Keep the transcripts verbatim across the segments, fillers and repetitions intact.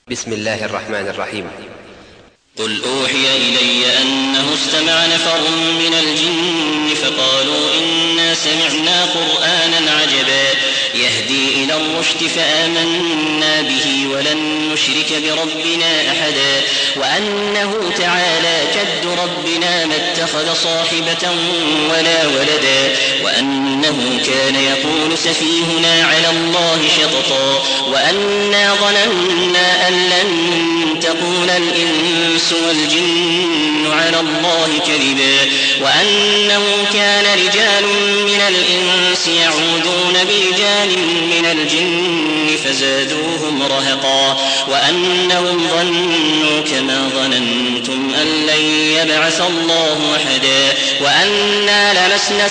بسم الله الرحمن الرحيم. قل أوحي إلي أنه استمع نفر من الجن فقالوا إنا سمعنا قرآنا عجبا يهدي إلى الرشد فآمنا به ولن نشرك بربنا أحدا وأنه تعالى جد ربنا ما اتخذ صاحبة ولا ولدا وأنه كان يقول سفيهنا على الله شططا وأنا ظننا أن لن تقول الإنس والجن على الله كذبا وأنه كان رجال من الإنس يعوذون برجال من الجن فزادوهم رهقا وأنهم ظنوا كما ظننتم أن لن يبعث الله أحدا وأنا لمسنا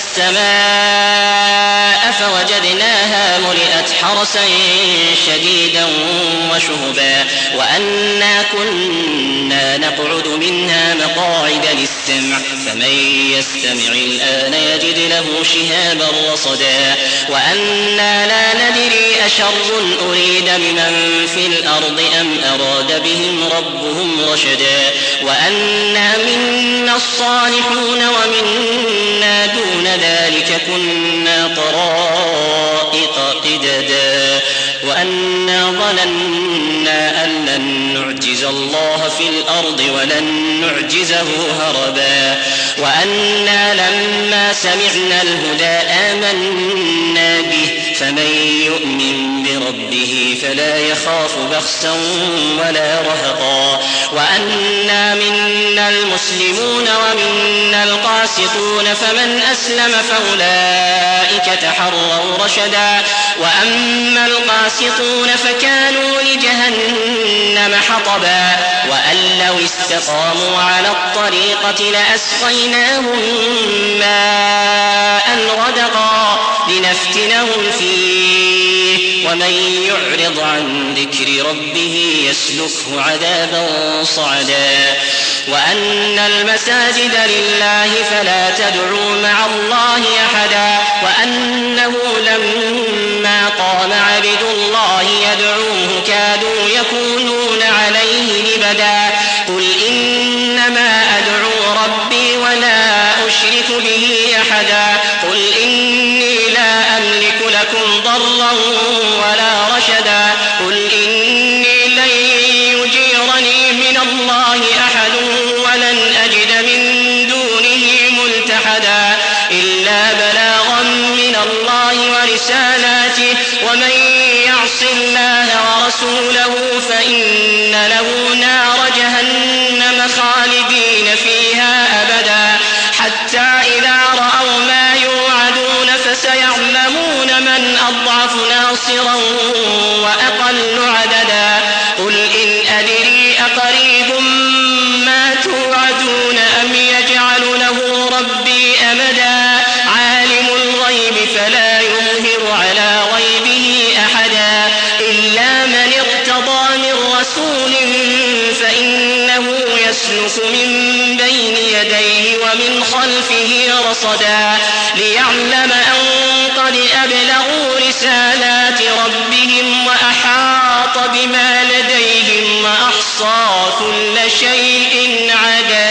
السماء فوجدناها ملئت حرسا شديدا وشهبا وأنا كنا نقعد منها مقاعد للسمع فمن يستمع الآن يجد له شهابا رصدا وأنا لا ندري أشر أريد بمن في الأرض أم أراد بهم ربهم رشدا وأنا منا الصالحون ومنا دون ذلك كنا طرائق قددا وأنا ظننا أن لن نعجز الله في الأرض ولن نعجزه هربا وأنا لما سمعنا الهدى آمنا به فمن يؤمن بربه فلا يخاف بخسا ولا رهقا وأنا منا المسلمون ومنا القاسطون فمن أسلم فأولئك تحروا رشدا وأما القاسطون فكانوا لجهنم حطبا وأن لو استقاموا على الطريقة لأسقيناهم ماء غدقا لنفتنهم فيه ومن يعرض عن ذكر ربه يسلكه عذابا صعدا وأن المساجد لله فلا تدعوا مع الله أحدا وأنه لما قام عبد الله يدعوه كادوا يكونون عليه لبدا قل إنما أدعو ربي ولا أشرك به أحدا قل إني لا أملك لكم ضرا ولا رشدا قل إني لن يجيرني من الله أحد ولن أجد من دونه ملتحدا إلا بلاغا من الله ورسالاته ومن يعص الله ورسوله فإن له نار جهنم خالدين فيها أبدا حتى إذا رأوا ما يوعدون فسيعلمون من أضعف ناصرا وأقل عددا قل إن أدري أقريب ما توعدون أم يجعل له ربي أمدا عالم الغيب فلا يظهر على غيبه أحدا إلا من ارتضى من رسول فإنه يسلك من بين يديه ومن خلفه رصدا ليعلم أن قد أبلغوا رسالات ربهم وأحاط بما لديهم وأحصى كل شيء عددا.